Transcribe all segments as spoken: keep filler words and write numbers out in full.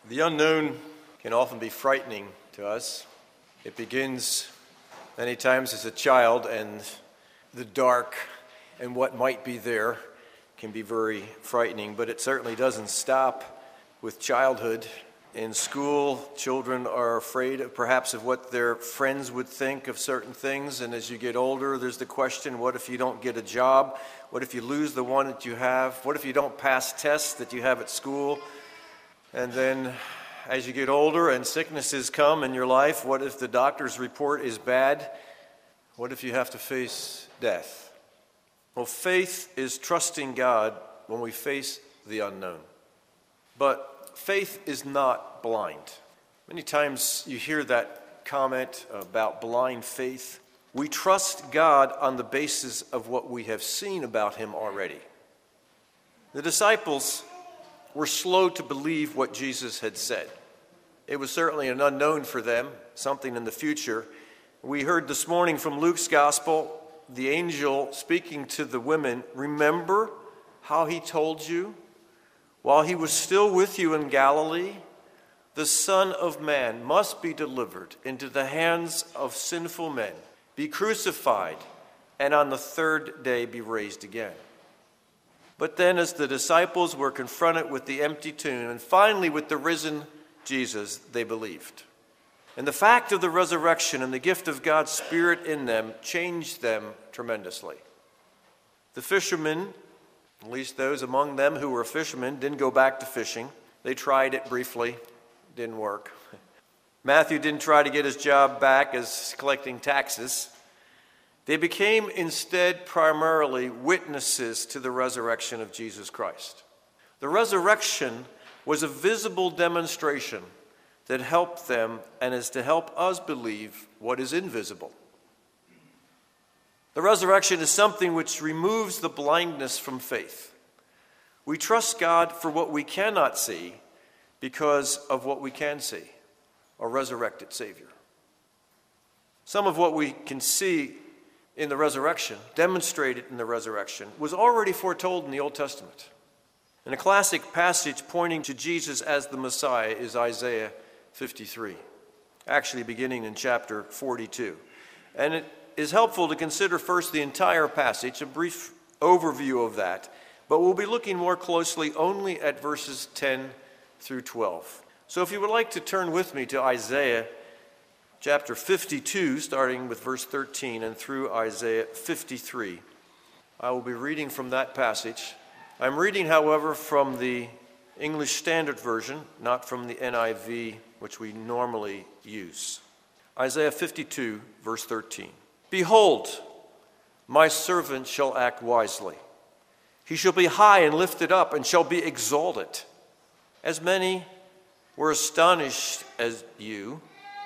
The unknown can often be frightening to us. It begins many times as a child, and the dark and what might be there can be very frightening, but it certainly doesn't stop with childhood. In school, children are afraid of, perhaps of what their friends would think of certain things, and as you get older, there's the question, what if you don't get a job? What if you lose the one that you have? What if you don't pass tests that you have at school? And then as you get older and sicknesses come in your life, what if the doctor's report is bad? What if you have to face death? Well, faith is trusting God when we face the unknown. But faith is not blind. Many times you hear that comment about blind faith. We trust God on the basis of what we have seen about him already. The disciples were slow to believe what Jesus had said. It was certainly an unknown for them, something in the future. We heard this morning from Luke's gospel, the angel speaking to the women, remember how he told you, while he was still with you in Galilee, the Son of Man must be delivered into the hands of sinful men, be crucified, and on the third day be raised again. But then as the disciples were confronted with the empty tomb and finally with the risen Jesus, they believed. And the fact of the resurrection and the gift of God's Spirit in them changed them tremendously. The fishermen, at least those among them who were fishermen, didn't go back to fishing. They tried it briefly, didn't work. Matthew didn't try to get his job back as collecting taxes. They became instead primarily witnesses to the resurrection of Jesus Christ. The resurrection was a visible demonstration that helped them and is to help us believe what is invisible. The resurrection is something which removes the blindness from faith. We trust God for what we cannot see because of what we can see, a resurrected Savior. Some of what we can see in the resurrection, demonstrated in the resurrection, was already foretold in the Old Testament. And a classic passage pointing to Jesus as the Messiah is Isaiah fifty-three, actually beginning in chapter forty-two. And it is helpful to consider first the entire passage, a brief overview of that, but we'll be looking more closely only at verses ten through twelve. So if you would like to turn with me to Isaiah chapter fifty-two, starting with verse thirteen and through Isaiah fifty-three. I will be reading from that passage. I'm reading, however, from the English Standard Version, not from the N I V, which we normally use. Isaiah fifty-two, verse thirteen. Behold, my servant shall act wisely. He shall be high and lifted up and shall be exalted. As many were astonished as you,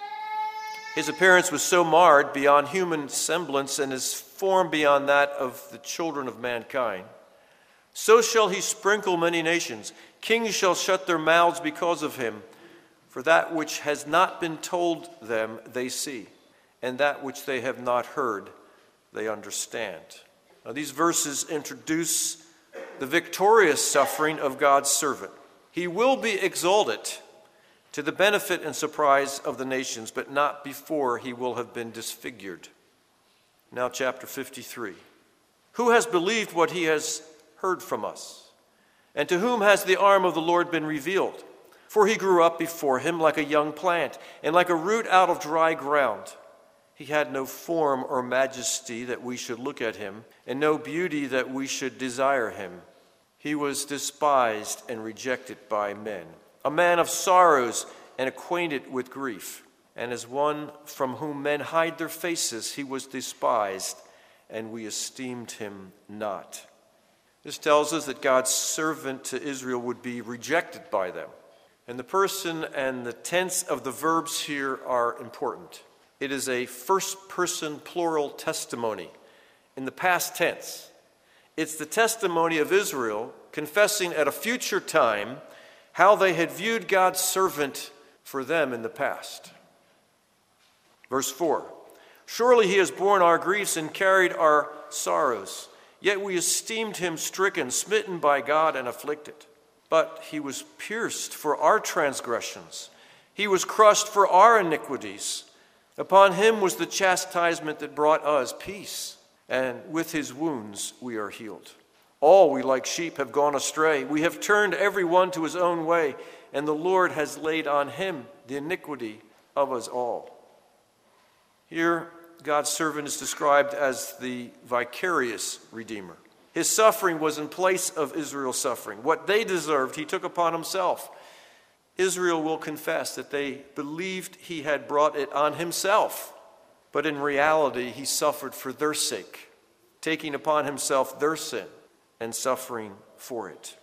his appearance was so marred beyond human semblance and his form beyond that of the children of mankind. So shall he sprinkle many nations. Kings shall shut their mouths because of him. For that which has not been told them they see, and that which they have not heard they understand. Now these verses introduce the victorious suffering of God's servant. He will be exalted to the benefit and surprise of the nations, but not before he will have been disfigured. Now chapter fifty-three. Who has believed what he has heard from us? And to whom has the arm of the Lord been revealed? For he grew up before him like a young plant, and like a root out of dry ground. He had no form or majesty that we should look at him, and no beauty that we should desire him. He was despised and rejected by men, a man of sorrows and acquainted with grief. And as one from whom men hide their faces, he was despised, and we esteemed him not. This tells us that God's servant to Israel would be rejected by them. And the person and the tense of the verbs here are important. It is a first-person plural testimony in the past tense. It's the testimony of Israel confessing at a future time how they had viewed God's servant for them in the past. Verse four, surely he has borne our griefs and carried our sorrows, yet we esteemed him stricken, smitten by God, and afflicted. But he was pierced for our transgressions. He was crushed for our iniquities. Upon him was the chastisement that brought us peace, and with his wounds we are healed. All we like sheep have gone astray. We have turned every one to his own way, and the Lord has laid on him the iniquity of us all. Here, God's servant is described as the vicarious Redeemer. His suffering was in place of Israel's suffering. What they deserved, he took upon himself. Israel will confess that they believed he had brought it on himself, but in reality, he suffered for their sake, taking upon himself their sin and suffering for it.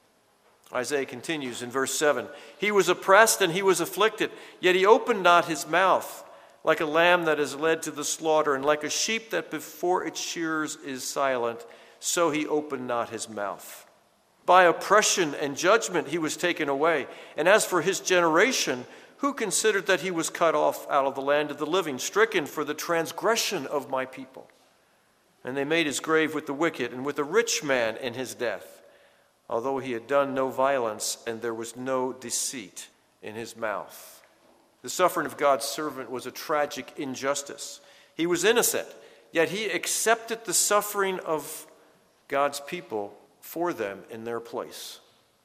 Isaiah continues in verse seven, "He was oppressed and he was afflicted, yet he opened not his mouth. Like a lamb that is led to the slaughter, and like a sheep that before its shearers is silent, so he opened not his mouth. By oppression and judgment he was taken away. And as for his generation, who considered that he was cut off out of the land of the living, stricken for the transgression of my people? And they made his grave with the wicked and with a rich man in his death, although he had done no violence and there was no deceit in his mouth." The suffering of God's servant was a tragic injustice. He was innocent, yet he accepted the suffering of God's people for them in their place.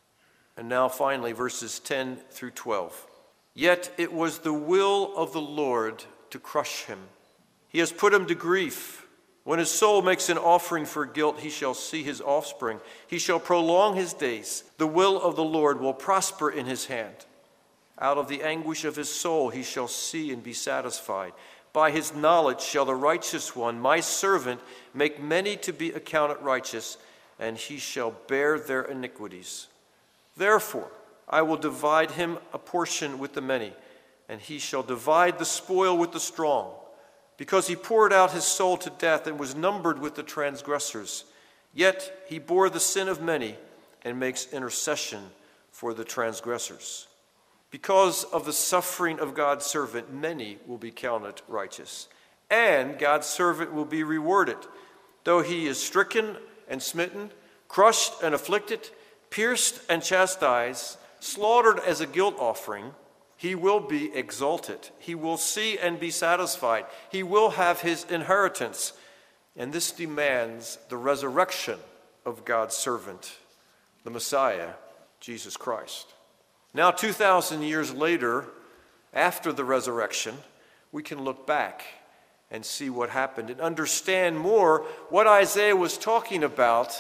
And now finally, verses ten through twelve. "Yet it was the will of the Lord to crush him. He has put him to grief. When his soul makes an offering for guilt, he shall see his offspring. He shall prolong his days. The will of the Lord will prosper in his hand. Out of the anguish of his soul he shall see and be satisfied. By his knowledge shall the righteous one, my servant, make many to be accounted righteous, and he shall bear their iniquities. Therefore I will divide him a portion with the many, and he shall divide the spoil with the strong, because he poured out his soul to death and was numbered with the transgressors. Yet he bore the sin of many and makes intercession for the transgressors. Because of the suffering of God's servant, many will be counted righteous, and God's servant will be rewarded. Though he is stricken and smitten, crushed and afflicted, pierced and chastised, slaughtered as a guilt offering, he will be exalted. He will see and be satisfied. He will have his inheritance. And this demands the resurrection of God's servant, the Messiah, Jesus Christ. Now, two thousand years later, after the resurrection, we can look back and see what happened and understand more what Isaiah was talking about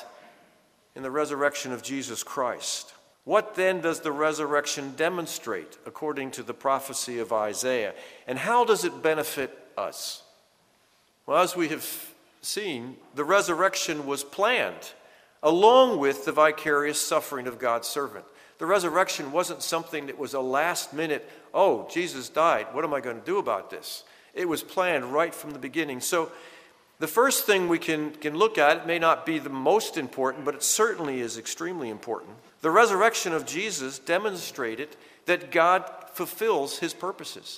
in the resurrection of Jesus Christ. What then does the resurrection demonstrate according to the prophecy of Isaiah? And how does it benefit us? Well, as we have seen, the resurrection was planned along with the vicarious suffering of God's servant. The resurrection wasn't something that was a last minute, oh, Jesus died, what am I going to do about this? It was planned right from the beginning. So the first thing we can, can look at, it may not be the most important, but it certainly is extremely important. The resurrection of Jesus demonstrated that God fulfills his purposes.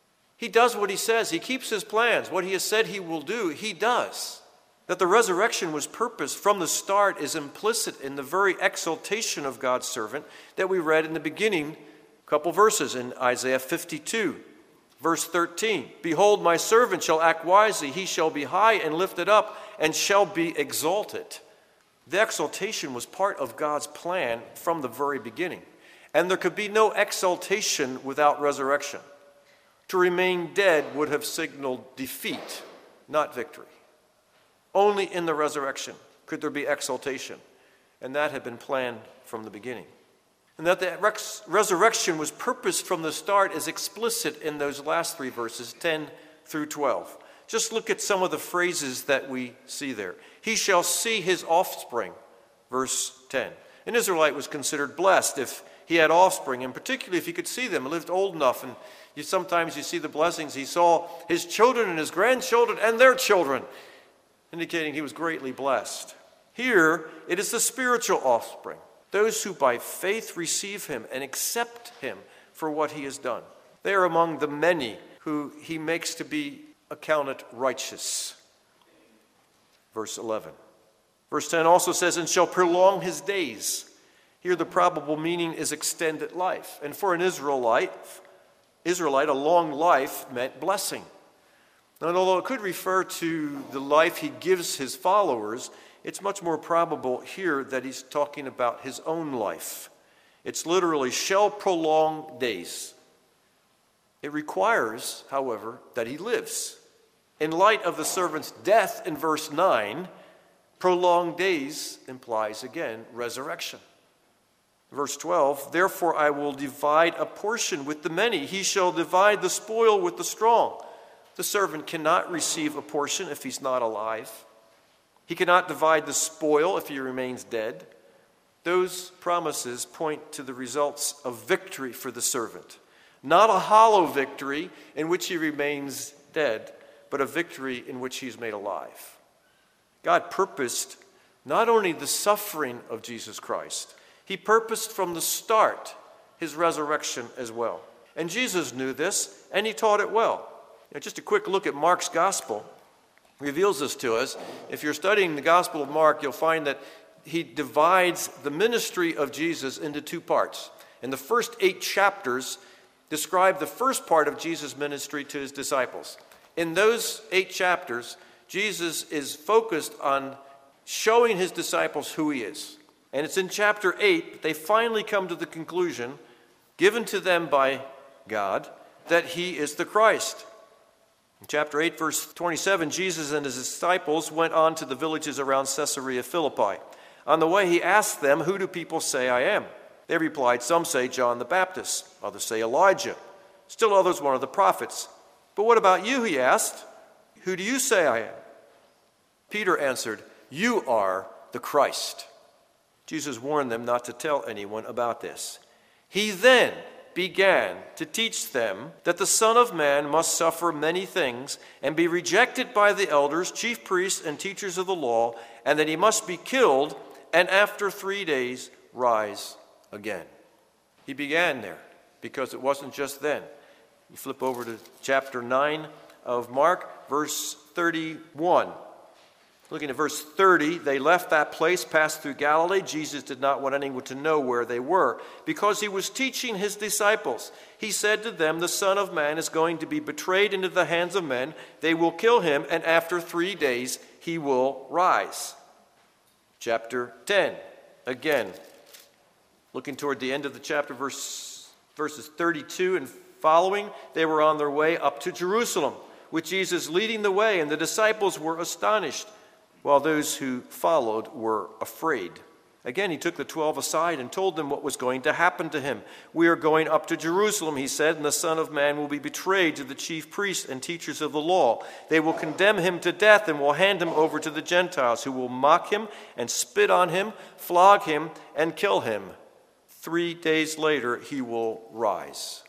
He does what he says. He keeps his plans. What he has said he will do, he does. That the resurrection was purposed from the start is implicit in the very exaltation of God's servant that we read in the beginning, a couple verses in Isaiah fifty-two, verse thirteen. "Behold, my servant shall act wisely. He shall be high and lifted up and shall be exalted." The exaltation was part of God's plan from the very beginning. And there could be no exaltation without resurrection. To remain dead would have signaled defeat, not victory. Only in the resurrection could there be exaltation, and that had been planned from the beginning. And that the rex- resurrection was purposed from the start is explicit in those last three verses, ten through twelve. Just look at some of the phrases that we see there. "He shall see his offspring," verse ten. An Israelite was considered blessed if he had offspring, and particularly if he could see them and lived old enough. And you sometimes you see the blessings. He saw his children and his grandchildren and their children, indicating he was greatly blessed. Here, it is the spiritual offspring, those who by faith receive him and accept him for what he has done. They are among the many who he makes to be accounted righteous. Verse eleven. Verse ten also says, "And shall prolong his days." He Here the probable meaning is extended life. And for an Israelite, Israelite, a long life meant blessing. And although it could refer to the life he gives his followers, it's much more probable here that he's talking about his own life. It's literally shall prolong days. It requires, however, that he lives. In light of the servant's death in verse nine, prolonged days implies again resurrection. Verse twelve, therefore I will divide a portion with the many. He shall divide the spoil with the strong. The servant cannot receive a portion if he's not alive. He cannot divide the spoil if he remains dead. Those promises point to the results of victory for the servant. Not a hollow victory in which he remains dead, but a victory in which he's made alive. God purposed not only the suffering of Jesus Christ, he purposed from the start his resurrection as well. And Jesus knew this, and he taught it well. Now, just a quick look at Mark's gospel reveals this to us. If you're studying the Gospel of Mark, you'll find that he divides the ministry of Jesus into two parts. And the first eight chapters describe the first part of Jesus' ministry to his disciples. In those eight chapters, Jesus is focused on showing his disciples who he is. And it's in chapter eight that they finally come to the conclusion, given to them by God, that he is the Christ. In chapter eight, verse twenty-seven, Jesus and his disciples went on to the villages around Caesarea Philippi. On the way, he asked them, who do people say I am? They replied, some say John the Baptist, others say Elijah, still others one of the prophets. But what about you, he asked. Who do you say I am? Peter answered, you are the Christ. Jesus warned them not to tell anyone about this. He then began to teach them that the Son of Man must suffer many things and be rejected by the elders, chief priests, and teachers of the law, and that he must be killed and after three days rise again. He began there because it wasn't just then. You flip over to chapter nine of Mark, verse thirty-one. Looking at verse thirty, they left that place, passed through Galilee. Jesus did not want anyone to know where they were because he was teaching his disciples. He said to them, the Son of Man is going to be betrayed into the hands of men. They will kill him, and after three days he will rise. Chapter ten, again, looking toward the end of the chapter, verse, verses thirty-two and following, they were on their way up to Jerusalem, with Jesus leading the way, and the disciples were astonished, while those who followed were afraid. Again, he took the twelve aside and told them what was going to happen to him. We are going up to Jerusalem, he said, and the Son of Man will be betrayed to the chief priests and teachers of the law. They will condemn him to death and will hand him over to the Gentiles, who will mock him and spit on him, flog him, and kill him. Three days later, he will rise.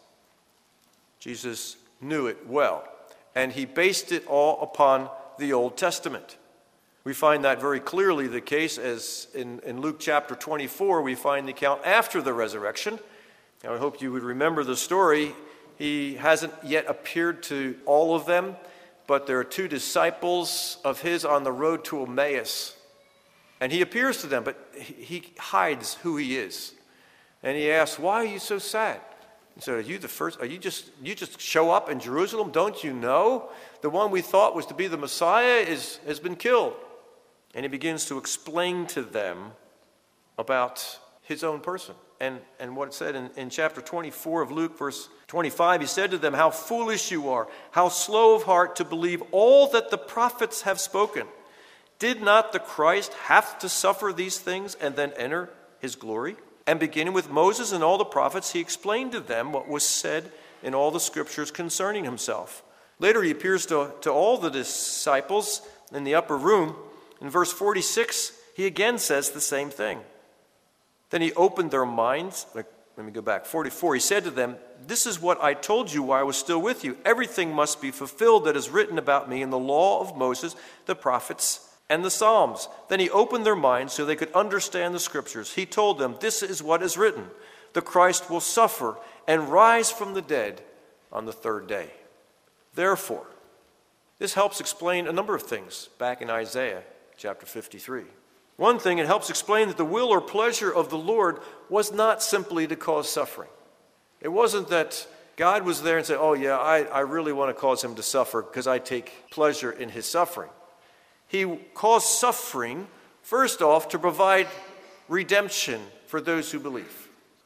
Jesus knew it well, and he based it all upon the Old Testament. We find that very clearly the case as in, in Luke chapter twenty-four, we find the account after the resurrection. Now, I hope you would remember the story. He hasn't yet appeared to all of them, but there are two disciples of his on the road to Emmaus. And he appears to them, but he hides who he is. And he asks, why are you so sad? He said, are you the first? Are you just you just show up in Jerusalem? Don't you know the one we thought was to be the Messiah is has been killed? And he begins to explain to them about his own person. And, and what it said in, in chapter twenty-four of Luke, verse twenty-five, he said to them, how foolish you are, how slow of heart to believe all that the prophets have spoken. Did not the Christ have to suffer these things and then enter his glory? And beginning with Moses and all the prophets, he explained to them what was said in all the scriptures concerning himself. Later he appears to, to all the disciples in the upper room. In verse forty-six, he again says the same thing. Then he opened their minds. Let me go back. forty-four, he said to them, this is what I told you while I was still with you. Everything must be fulfilled that is written about me in the law of Moses, the prophets, and the Psalms. Then he opened their minds so they could understand the scriptures. He told them, this is what is written. The Christ will suffer and rise from the dead on the third day. Therefore, this helps explain a number of things back in Isaiah chapter fifty-three. One thing, it helps explain that the will or pleasure of the Lord was not simply to cause suffering. It wasn't that God was there and said, oh yeah, I, I really want to cause him to suffer because I take pleasure in his suffering. He caused suffering, first off, to provide redemption for those who believe.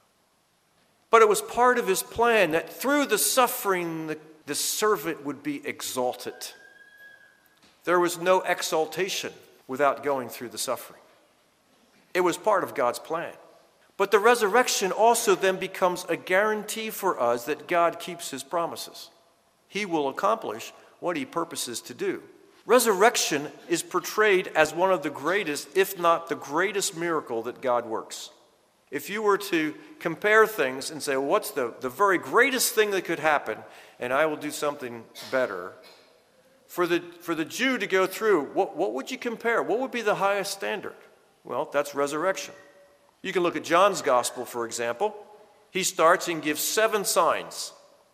But it was part of his plan that through the suffering, the, the servant would be exalted. There was no exaltation without going through the suffering. It was part of God's plan. But the resurrection also then becomes a guarantee for us that God keeps his promises. He will accomplish what he purposes to do. Resurrection is portrayed as one of the greatest, if not the greatest miracle that God works. If you were to compare things and say, well, what's the, the very greatest thing that could happen, and I will do something better, for the, for the Jew to go through, what, what would you compare? What would be the highest standard? Well, that's resurrection. You can look at John's gospel, for example. He starts and gives seven signs.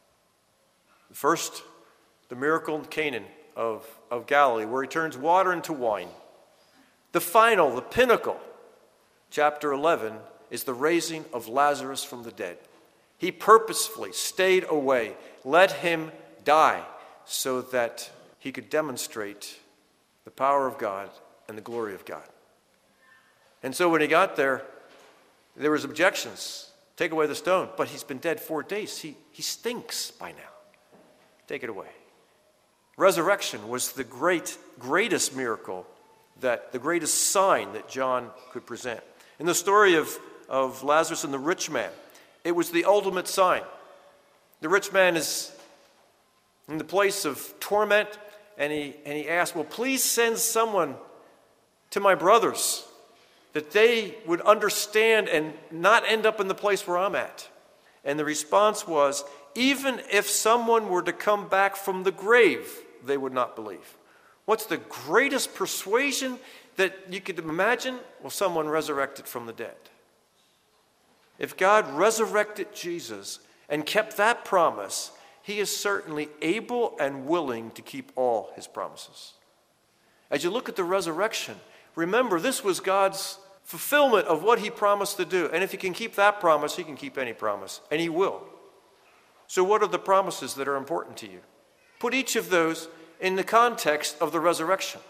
The first, the miracle in Canaan of, of Galilee, where he turns water into wine. The final, the pinnacle, chapter eleven, is the raising of Lazarus from the dead. He purposefully stayed away, let him die, so that he could demonstrate the power of God and the glory of God. And so when he got there, there was objections. Take away the stone. But he's been dead four days. He, he stinks by now. Take it away. Resurrection was the great, greatest miracle, that the greatest sign that John could present. In the story of, of Lazarus and the rich man, it was the ultimate sign. The rich man is in the place of torment, and he, and he asked, well, please send someone to my brothers, that they would understand and not end up in the place where I'm at. And the response was, even if someone were to come back from the grave, they would not believe. What's the greatest persuasion that you could imagine? Well, someone resurrected from the dead. If God resurrected Jesus and kept that promise, he is certainly able and willing to keep all his promises. As you look at the resurrection, remember, this was God's fulfillment of what he promised to do. And if he can keep that promise, he can keep any promise. And he will. So what are the promises that are important to you? Put each of those in the context of the resurrection.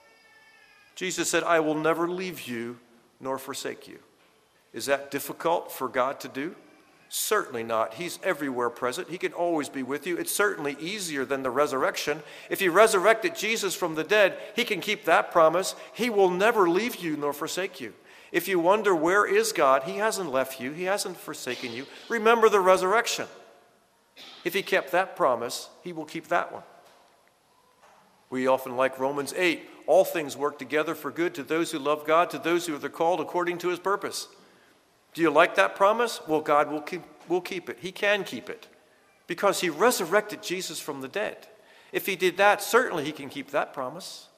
Jesus said, I will never leave you nor forsake you. Is that difficult for God to do? Certainly not. He's everywhere present. He can always be with you. It's certainly easier than the resurrection. If he resurrected Jesus from the dead, he can keep that promise. He will never leave you nor forsake you. If you wonder, where is God? He hasn't left you. He hasn't forsaken you. Remember the resurrection. If he kept that promise, he will keep that one. We often like Romans eight. All things work together for good to those who love God, to those who are called according to his purpose. Do you like that promise? Well, God will keep, will keep it. He can keep it because he resurrected Jesus from the dead. If he did that, certainly he can keep that promise.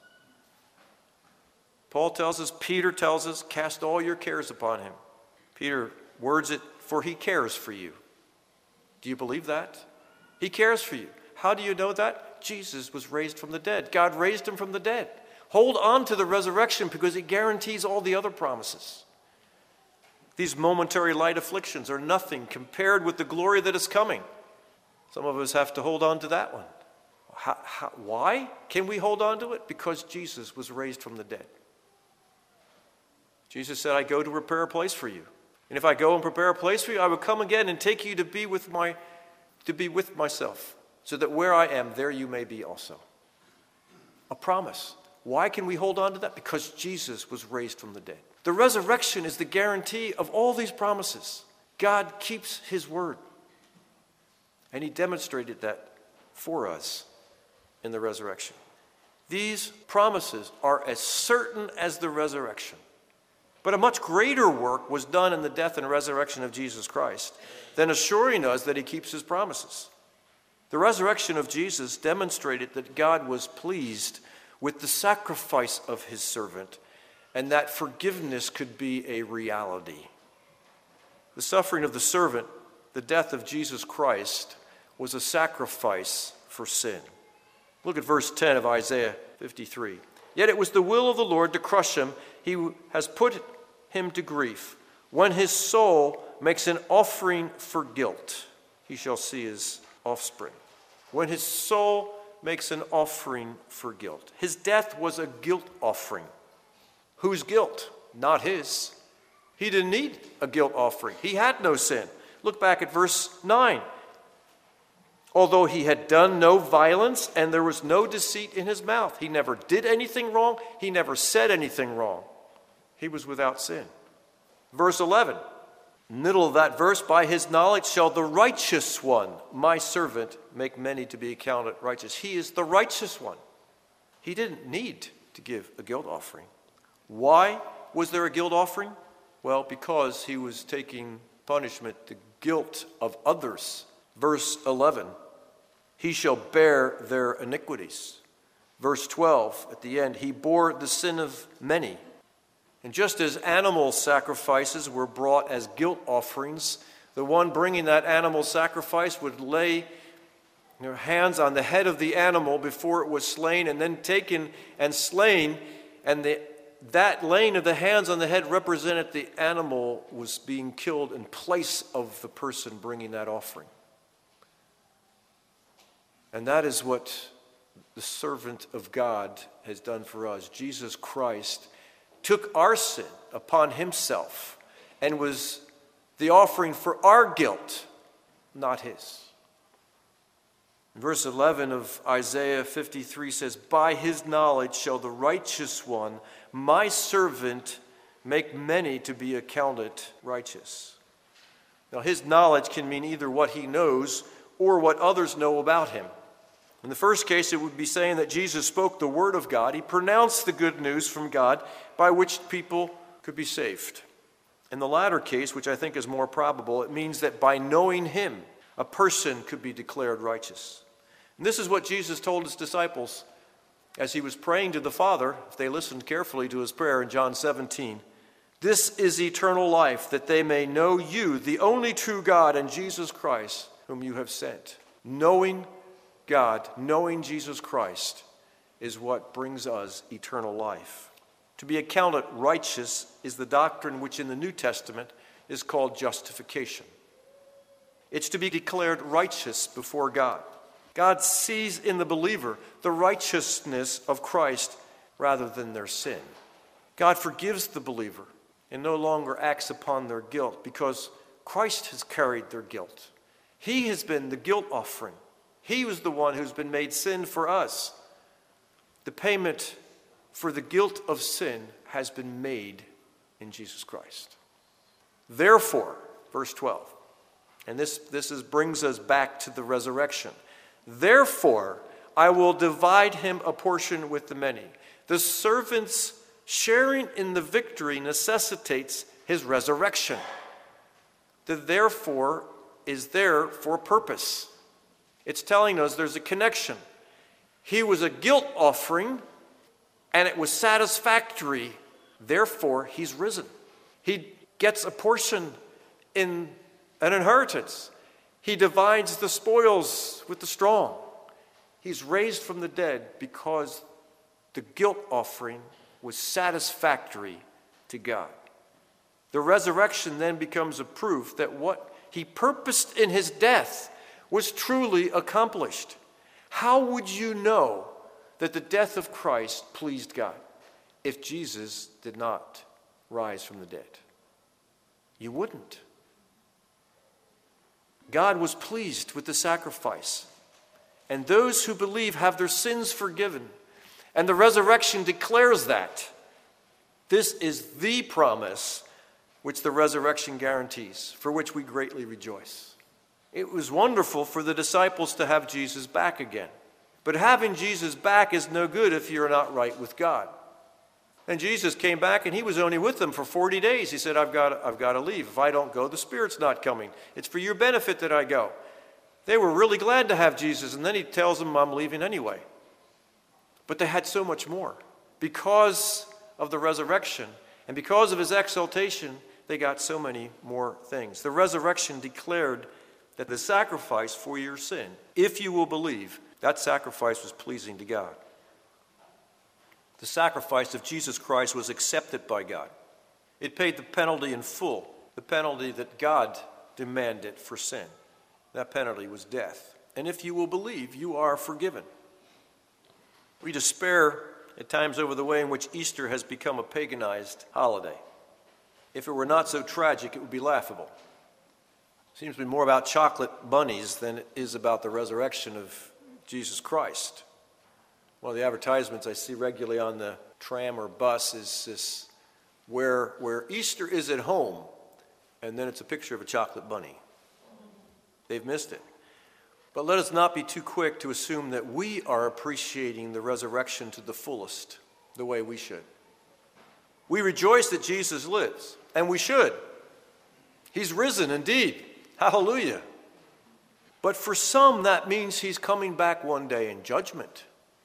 Paul tells us, Peter tells us, cast all your cares upon him. Peter words it, for he cares for you. Do you believe that? He cares for you. How do you know that? Jesus was raised from the dead. God raised him from the dead. Hold on to the resurrection because it guarantees all the other promises. These momentary light afflictions are nothing compared with the glory that is coming. Some of us have to hold on to that one. How, how, why can we hold on to it? Because Jesus was raised from the dead. Jesus said, I go to prepare a place for you. And if I go and prepare a place for you, I will come again and take you to be with my, to be with myself, so that where I am, there you may be also. A promise. Why can we hold on to that? Because Jesus was raised from the dead. The resurrection is the guarantee of all these promises. God keeps his word. And he demonstrated that for us in the resurrection. These promises are as certain as the resurrection. But a much greater work was done in the death and resurrection of Jesus Christ than assuring us that he keeps his promises. The resurrection of Jesus demonstrated that God was pleased with the sacrifice of his servant, and that forgiveness could be a reality. The suffering of the servant, the death of Jesus Christ, was a sacrifice for sin. Look at verse ten of Isaiah fifty-three. Yet it was the will of the Lord to crush him. he has put him to grief. When his soul makes an offering for guilt, he shall see his offspring. When his soul makes an offering for guilt. His death was a guilt offering. Whose guilt? Not his. He didn't need a guilt offering. He had no sin. Look back at verse nine. Although he had done no violence and there was no deceit in his mouth. He never did anything wrong. He never said anything wrong. He was without sin. Verse eleven. Middle of that verse, by his knowledge shall the righteous one, my servant, make many to be accounted righteous. He is the righteous one. He didn't need to give a guilt offering. Why was there a guilt offering? Well, because he was taking punishment, the guilt of others. Verse eleven, he shall bear their iniquities. Verse twelve, at the end, he bore the sin of many. And just as animal sacrifices were brought as guilt offerings, the one bringing that animal sacrifice would lay their hands on the head of the animal before it was slain and then taken and slain, and the, that laying of the hands on the head represented the animal was being killed in place of the person bringing that offering. And that is what the servant of God has done for us. Jesus Christ took our sin upon himself and was the offering for our guilt, not his. Verse eleven of Isaiah fifty-three says, by his knowledge shall the righteous one, my servant, make many to be accounted righteous. Now his knowledge can mean either what he knows or what others know about him. In the first case, it would be saying that Jesus spoke the word of God. He pronounced the good news from God by which people could be saved. In the latter case, which I think is more probable, it means that by knowing him, a person could be declared righteous. And this is what Jesus told his disciples as he was praying to the Father, if they listened carefully to his prayer in John seventeen. This is eternal life, that they may know you, the only true God, and Jesus Christ, whom you have sent. Knowing God, knowing Jesus Christ, is what brings us eternal life. To be accounted righteous is the doctrine which in the New Testament is called justification. It's to be declared righteous before God. God sees in the believer the righteousness of Christ rather than their sin. God forgives the believer and no longer acts upon their guilt because Christ has carried their guilt. He has been the guilt offering. He was the one who's been made sin for us. The payment for the guilt of sin has been made in Jesus Christ. Therefore, verse twelve, and this, this is, brings us back to the resurrection. Therefore, I will divide him a portion with the many. The servant's sharing in the victory necessitates his resurrection. The therefore is there for purpose. It's telling us there's a connection. He was a guilt offering, and it was satisfactory. Therefore, he's risen. He gets a portion in an inheritance. He divides the spoils with the strong. He's raised from the dead because the guilt offering was satisfactory to God. The resurrection then becomes a proof that what he purposed in his death was truly accomplished. How would you know that the death of Christ pleased God if Jesus did not rise from the dead? You wouldn't. God was pleased with the sacrifice, and those who believe have their sins forgiven, and the resurrection declares that. This is the promise which the resurrection guarantees, for which we greatly rejoice. It was wonderful for the disciples to have Jesus back again. But having Jesus back is no good if you're not right with God. And Jesus came back and he was only with them for forty days. He said, I've got, I've got to leave. If I don't go, the Spirit's not coming. It's for your benefit that I go. They were really glad to have Jesus, and then he tells them, I'm leaving anyway. But they had so much more. Because of the resurrection and because of his exaltation, they got so many more things. The resurrection declared that the sacrifice for your sin, if you will believe, that sacrifice was pleasing to God. The sacrifice of Jesus Christ was accepted by God. It paid the penalty in full, the penalty that God demanded for sin. That penalty was death. And if you will believe, you are forgiven. We despair at times over the way in which Easter has become a paganized holiday. If it were not so tragic, it would be laughable. It seems to be more about chocolate bunnies than it is about the resurrection of Jesus Christ. One of the advertisements I see regularly on the tram or bus is this, where, where Easter is at home, and then it's a picture of a chocolate bunny. They've missed it. But let us not be too quick to assume that we are appreciating the resurrection to the fullest, the way we should. We rejoice that Jesus lives, and we should. He's risen indeed. Hallelujah. But for some, that means he's coming back one day in judgment.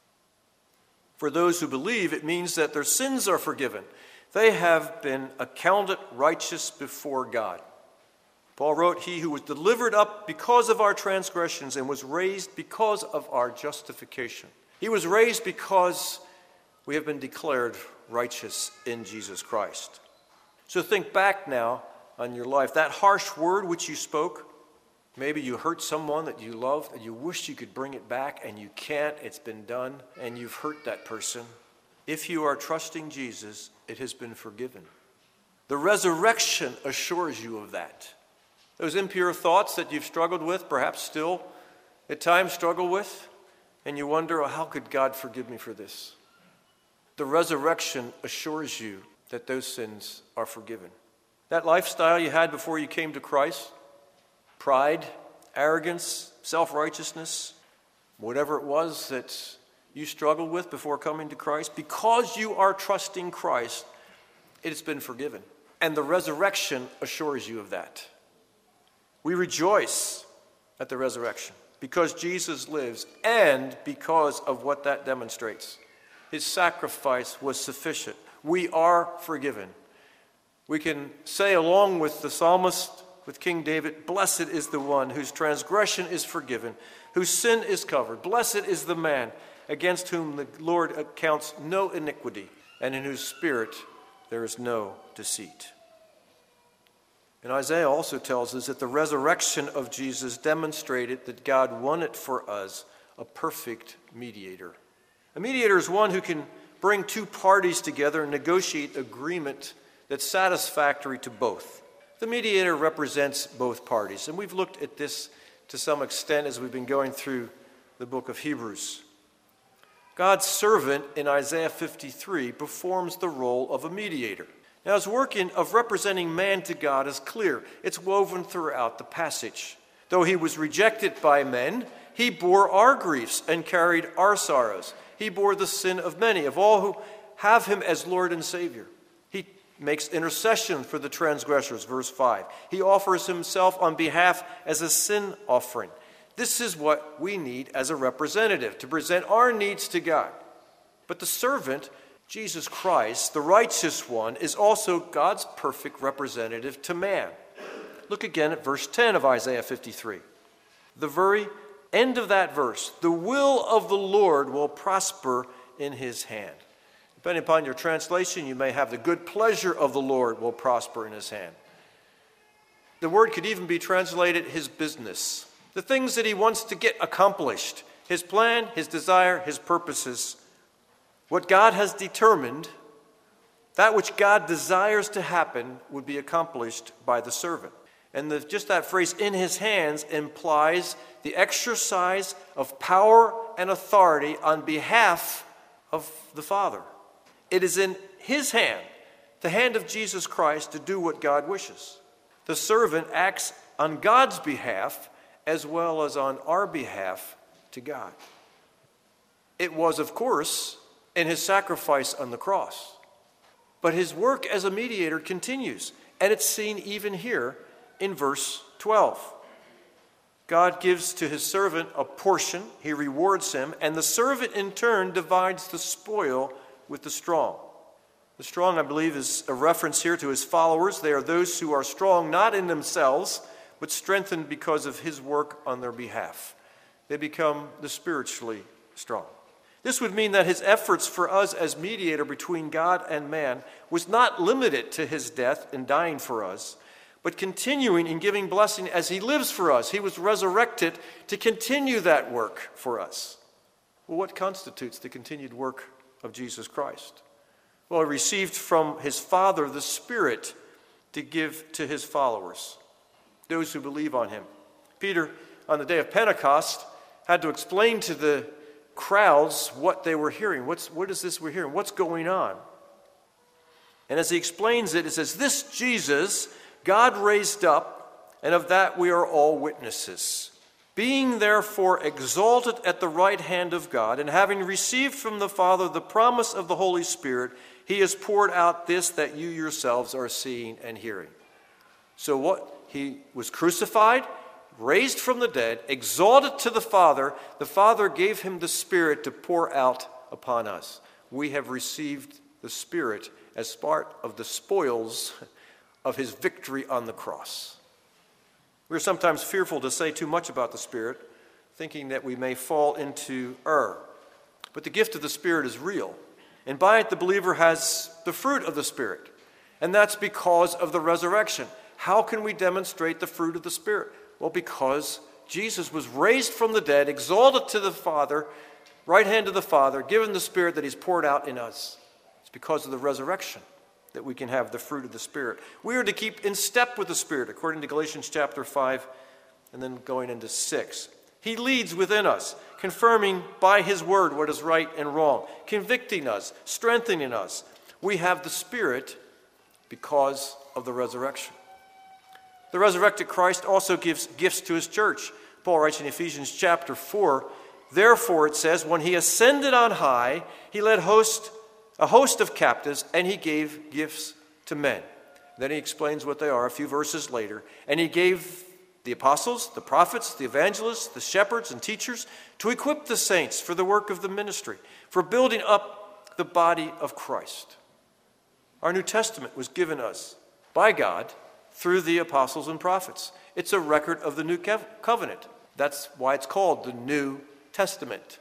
For those who believe, it means that their sins are forgiven. They have been accounted righteous before God. Paul wrote, "He who was delivered up because of our transgressions and was raised because of our justification." He was raised because we have been declared righteous in Jesus Christ. So think back now on your life. That harsh word which you spoke, maybe you hurt someone that you loved and you wish you could bring it back and you can't. It's been done and you've hurt that person. If you are trusting Jesus, it has been forgiven. The resurrection assures you of that. Those impure thoughts that you've struggled with, perhaps still at times struggle with, and you wonder, oh, how could God forgive me for this? The resurrection assures you that those sins are forgiven. That lifestyle you had before you came to Christ, pride, arrogance, self-righteousness, whatever it was that you struggled with before coming to Christ, because you are trusting Christ, it has been forgiven. And the resurrection assures you of that. We rejoice at the resurrection because Jesus lives and because of what that demonstrates. His sacrifice was sufficient. We are forgiven. We can say along with the psalmist, with King David, "Blessed is the one whose transgression is forgiven, whose sin is covered. Blessed is the man against whom the Lord accounts no iniquity, and in whose spirit there is no deceit." And Isaiah also tells us that the resurrection of Jesus demonstrated that God wanted for us a perfect mediator. A mediator is one who can bring two parties together and negotiate agreement that's satisfactory to both. The mediator represents both parties, and we've looked at this to some extent as we've been going through the book of Hebrews. God's servant in Isaiah fifty-three performs the role of a mediator. Now, his work in, of representing man to God is clear. It's woven throughout the passage. Though he was rejected by men, he bore our griefs and carried our sorrows. He bore the sin of many, of all who have him as Lord and Savior. He makes intercession for the transgressors, verse five. He offers himself on behalf as a sin offering. This is what we need as a representative, to present our needs to God. But the servant, Jesus Christ, the righteous one, is also God's perfect representative to man. Look again at verse ten of Isaiah fifty-three. The very end of that verse, "The will of the Lord will prosper in his hand." Depending upon your translation, you may have "the good pleasure of the Lord will prosper in his hand." The word could even be translated "his business." The things that he wants to get accomplished, his plan, his desire, his purposes. What God has determined, that which God desires to happen, would be accomplished by the servant. And the, just that phrase, "in his hands," implies the exercise of power and authority on behalf of the Father. It is in his hand, the hand of Jesus Christ, to do what God wishes. The servant acts on God's behalf as well as on our behalf to God. It was, of course, in his sacrifice on the cross. But his work as a mediator continues, and it's seen even here in verse twelve. God gives to his servant a portion, he rewards him, and the servant in turn divides the spoil with the strong. The strong, I believe, is a reference here to his followers. They are those who are strong not in themselves, but strengthened because of his work on their behalf. They become the spiritually strong. This would mean that his efforts for us as mediator between God and man was not limited to his death and dying for us, but continuing in giving blessing as he lives for us. He was resurrected to continue that work for us. Well, what constitutes the continued work of Jesus Christ? Well, he received from his Father the Spirit to give to his followers, those who believe on him. Peter, on the day of Pentecost, had to explain to the crowds what they were hearing. What's, what is this we're hearing? What's going on? And as he explains it, it says, "This Jesus God raised up, and of that we are all witnesses. Being therefore exalted at the right hand of God, and having received from the Father the promise of the Holy Spirit, he has poured out this that you yourselves are seeing and hearing." So what? He was crucified, raised from the dead, exalted to the Father. The Father gave him the Spirit to pour out upon us. We have received the Spirit as part of the spoils of his victory on the cross. We're sometimes fearful to say too much about the Spirit, thinking that we may fall into error. But the gift of the Spirit is real, and by it the believer has the fruit of the Spirit, and that's because of the resurrection. How can we demonstrate the fruit of the Spirit? Well, because Jesus was raised from the dead, exalted to the Father, right hand of the Father, given the Spirit that he's poured out in us. It's because of the resurrection that we can have the fruit of the Spirit. We are to keep in step with the Spirit, according to Galatians chapter five, and then going into six. He leads within us, confirming by his word what is right and wrong, convicting us, strengthening us. We have the Spirit because of the resurrection. The resurrected Christ also gives gifts to his church. Paul writes in Ephesians chapter four, "Therefore," it says, "when he ascended on high, he led host, a host of captives, and he gave gifts to men." Then he explains what they are a few verses later. "And he gave the apostles, the prophets, the evangelists, the shepherds, and teachers to equip the saints for the work of the ministry, for building up the body of Christ." Our New Testament was given us by God through the apostles and prophets. It's a record of the new covenant. That's why it's called the New Testament.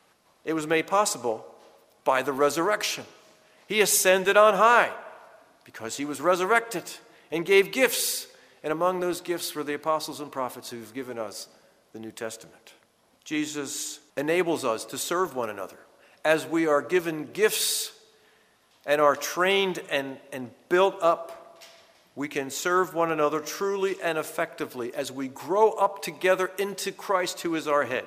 It was made possible by the resurrection. He ascended on high because he was resurrected and gave gifts. And among those gifts were the apostles and prophets who've given us the New Testament. Jesus enables us to serve one another as we are given gifts and are trained and, and built up. We can serve one another truly and effectively as we grow up together into Christ, who is our head.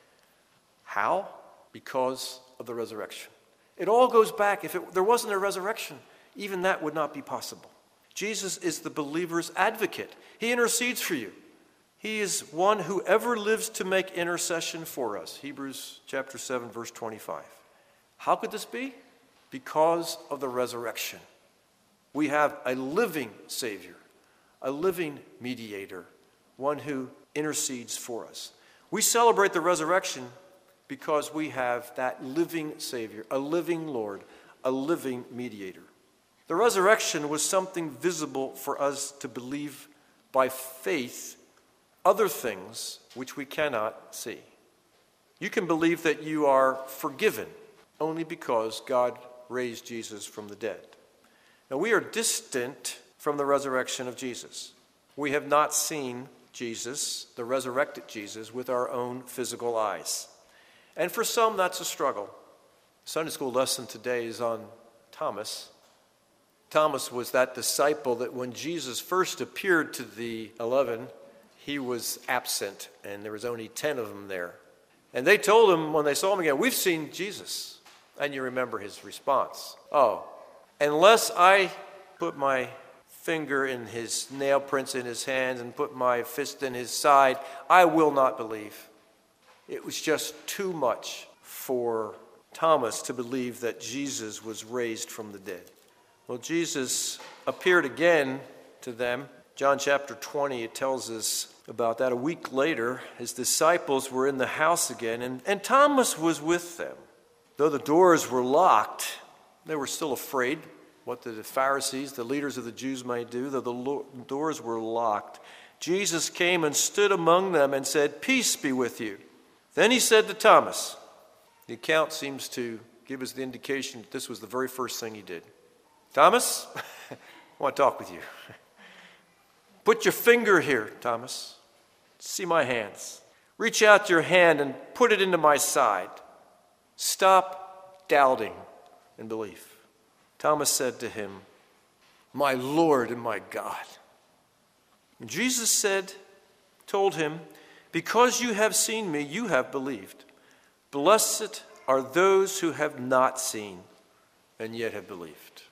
How? Because of the resurrection. It all goes back. If it, there wasn't a resurrection, even that would not be possible. Jesus is the believer's advocate. He intercedes for you. He is one who ever lives to make intercession for us. Hebrews chapter seven, verse twenty-five. How could this be? Because of the resurrection. We have a living Savior, a living mediator, one who intercedes for us. We celebrate the resurrection because we have that living Savior, a living Lord, a living mediator. The resurrection was something visible for us to believe by faith, other things which we cannot see. You can believe that you are forgiven only because God raised Jesus from the dead. Now, we are distant from the resurrection of Jesus. We have not seen Jesus, the resurrected Jesus, with our own physical eyes. And for some, that's a struggle. Sunday school lesson today is on Thomas. Thomas was that disciple that when Jesus first appeared to the eleven, he was absent, and there was only ten of them there. And they told him when they saw him again, "We've seen Jesus." And you remember his response. "Oh, unless I put my finger in his nail prints in his hands and put my fist in his side, I will not believe." It was just too much for Thomas to believe that Jesus was raised from the dead. Well, Jesus appeared again to them. John chapter twenty, it tells us about that. A week later, his disciples were in the house again, and, and Thomas was with them. Though the doors were locked, they were still afraid what the Pharisees, the leaders of the Jews, might do. Though the lo- doors were locked, Jesus came and stood among them and said, "Peace be with you." Then he said to Thomas, The account seems to give us the indication that this was the very first thing he did. Thomas, I want to talk with you. Put your finger here, Thomas. See my hands. Reach out your hand and put it into my side. Stop doubting and believe. Thomas said to him, my Lord and my God. And Jesus said, told him, because you have seen me, you have believed. Blessed are those who have not seen and yet have believed.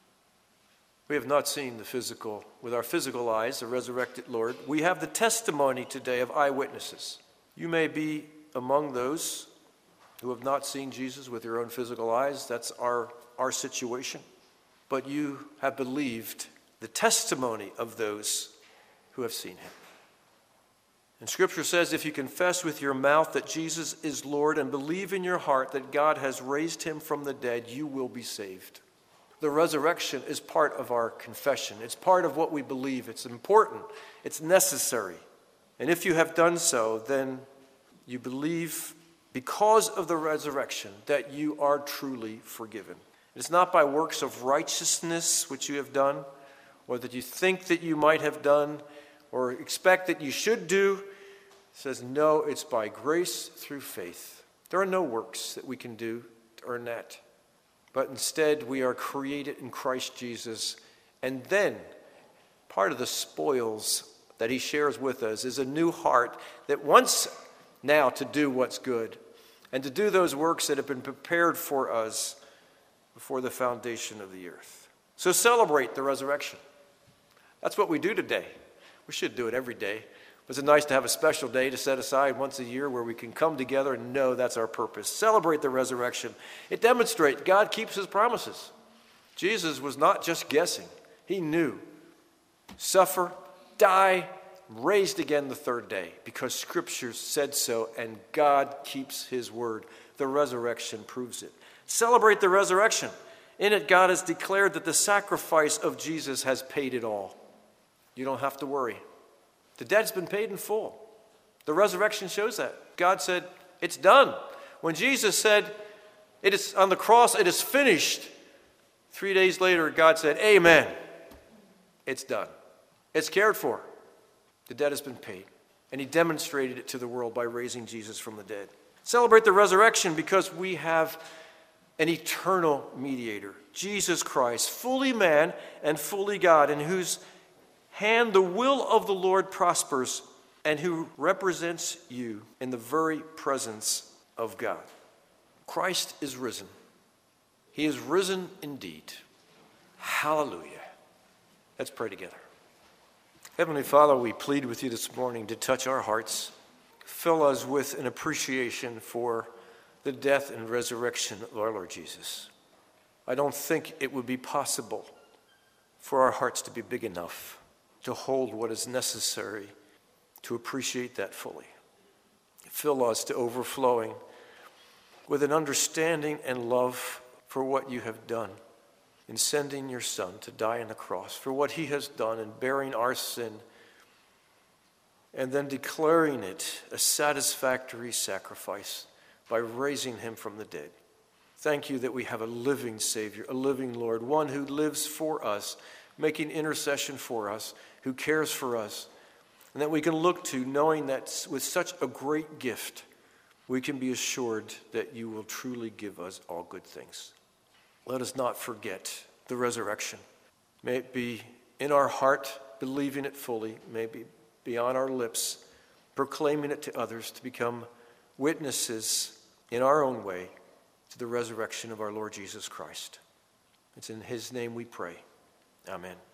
We have not seen the physical, with our physical eyes, the resurrected Lord. We have the testimony today of eyewitnesses. You may be among those who have not seen Jesus with your own physical eyes. That's our, our situation. But you have believed the testimony of those who have seen him. And Scripture says, if you confess with your mouth that Jesus is Lord and believe in your heart that God has raised him from the dead, you will be saved. The resurrection is part of our confession. It's part of what we believe. It's important. It's necessary. And if you have done so, then you believe because of the resurrection that you are truly forgiven. It's not by works of righteousness which you have done, or that you think that you might have done, or expect that you should do. It says, no, it's by grace through faith. There are no works that we can do to earn that. But instead, we are created in Christ Jesus. And then, part of the spoils that he shares with us is a new heart that wants now to do what's good and to do those works that have been prepared for us before the foundation of the earth. So celebrate the resurrection. That's what we do today. We should do it every day. But it's nice to have a special day to set aside once a year where we can come together and know that's our purpose. Celebrate the resurrection. It demonstrates God keeps his promises. Jesus was not just guessing. He knew. Suffer, die, raised again the third day because Scripture said so and God keeps his word. The resurrection proves it. Celebrate the resurrection. In it, God has declared that the sacrifice of Jesus has paid it all. You don't have to worry. The debt's been paid in full. The resurrection shows that. God said, it's done. When Jesus said, it is on the cross, it is finished. Three days later, God said, amen. It's done. It's cared for. The debt has been paid. And he demonstrated it to the world by raising Jesus from the dead. Celebrate the resurrection because we have an eternal mediator, Jesus Christ, fully man and fully God, in whose hand the will of the Lord prospers and who represents you in the very presence of God. Christ is risen. He is risen indeed. Hallelujah. Let's pray together. Heavenly Father, we plead with you this morning to touch our hearts. Fill us with an appreciation for the death and resurrection of our Lord Jesus. I don't think it would be possible for our hearts to be big enough to hold what is necessary to appreciate that fully. Fill us to overflowing with an understanding and love for what you have done in sending your Son to die on the cross, for what he has done in bearing our sin, and then declaring it a satisfactory sacrifice by raising him from the dead. Thank you that we have a living Savior, a living Lord, one who lives for us, making intercession for us, who cares for us, and that we can look to knowing that with such a great gift, we can be assured that you will truly give us all good things. Let us not forget the resurrection. May it be in our heart, believing it fully, may it be on our lips, proclaiming it to others to become witnesses in our own way to the resurrection of our Lord Jesus Christ. It's in his name we pray. Amen.